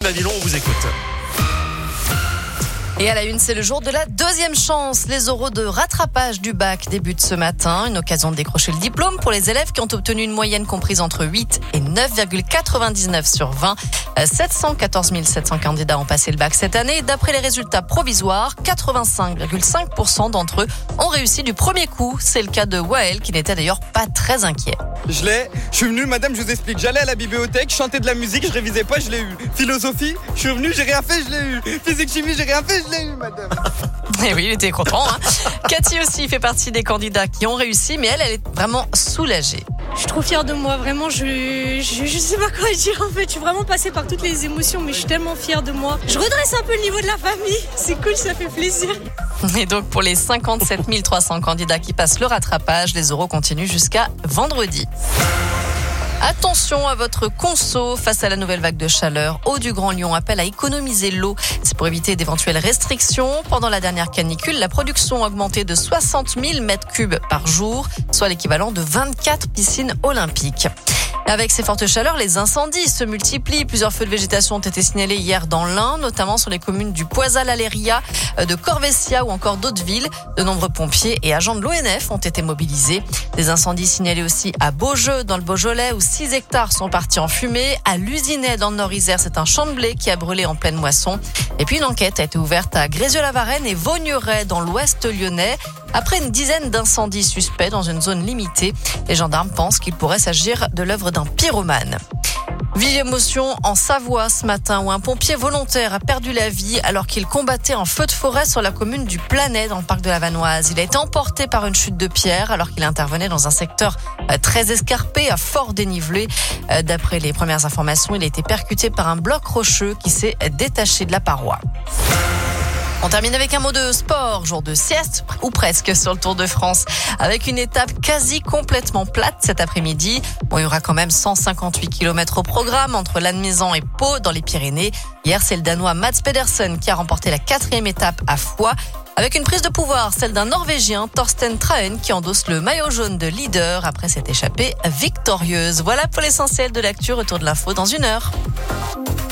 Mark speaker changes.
Speaker 1: Mabilon, on vous écoute.
Speaker 2: Et à la une, c'est le jour de la deuxième chance. Les oraux de rattrapage du bac débutent ce matin. Une occasion de décrocher le diplôme pour les élèves qui ont obtenu une moyenne comprise entre 8 et 9,99 sur 20. 714 700 candidats ont passé le bac cette année. D'après les résultats provisoires, 85,5% d'entre eux ont réussi du premier coup. C'est le cas de Wael, qui n'était d'ailleurs pas très inquiet.
Speaker 3: Je suis venu, madame, je vous explique. J'allais à la bibliothèque, je chantais de la musique, je révisais pas, je l'ai eu. Philosophie, je suis venu, j'ai rien fait, je l'ai eu. Physique, chimie, j'ai rien fait, je l'ai eu, madame.
Speaker 2: Et oui, il était content. Cathy aussi fait partie des candidats qui ont réussi, mais elle est vraiment soulagée.
Speaker 4: Je suis trop fière de moi, vraiment, je sais pas quoi dire en fait. Je suis vraiment passée par toutes les émotions, mais je suis tellement fière de moi. Je redresse un peu le niveau de la famille, c'est cool, ça fait plaisir.
Speaker 2: Et donc pour les 57 300 candidats qui passent le rattrapage, les oraux continuent jusqu'à vendredi. Attention à votre conso face à la nouvelle vague de chaleur. Eau du Grand Lyon appelle à économiser l'eau. C'est pour éviter d'éventuelles restrictions. Pendant la dernière canicule, la production a augmenté de 60 000 mètres cubes par jour, soit l'équivalent de 24 piscines olympiques. Avec ces fortes chaleurs, les incendies se multiplient. Plusieurs feux de végétation ont été signalés hier dans l'Ain, notamment sur les communes du Poisal-Aléria, de Corvessia ou encore d'Hauteville. De nombreux pompiers et agents de l'ONF ont été mobilisés. Des incendies signalés aussi à Beaujeu, dans le Beaujolais, où 6 hectares sont partis en fumée. À Lusinet, dans le Nord-Isère, c'est un champ de blé qui a brûlé en pleine moisson. Et puis une enquête a été ouverte à Grézieux-la-Varenne et Vaugneray, dans l'ouest lyonnais. Après une dizaine d'incendies suspects dans une zone limitée, les gendarmes pensent qu'il pourrait s'agir de l'œuvre d'un pyromane. Vive émotion en Savoie ce matin où un pompier volontaire a perdu la vie alors qu'il combattait un feu de forêt sur la commune du Planay dans le parc de la Vanoise. Il a été emporté par une chute de pierre alors qu'il intervenait dans un secteur très escarpé à fort dénivelé. D'après les premières informations, il a été percuté par un bloc rocheux qui s'est détaché de la paroi. On termine avec un mot de sport, jour de sieste ou presque sur le Tour de France, avec une étape quasi complètement plate cet après-midi. Bon, il y aura quand même 158 km au programme entre Lannemezan et Pau dans les Pyrénées. Hier, c'est le Danois Mads Pedersen qui a remporté la 4e étape à Foix. Avec une prise de pouvoir, celle d'un Norvégien, Torsten Trahen, qui endosse le maillot jaune de leader après s'être échappée victorieuse. Voilà pour l'essentiel de l'actu. Retour de l'info dans 1 heure.